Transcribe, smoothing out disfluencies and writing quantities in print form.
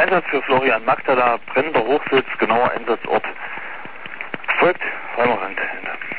Einsatz für Florian Magdala, brennender Hochsitz, genauer Einsatzort folgt. Weimar Ende.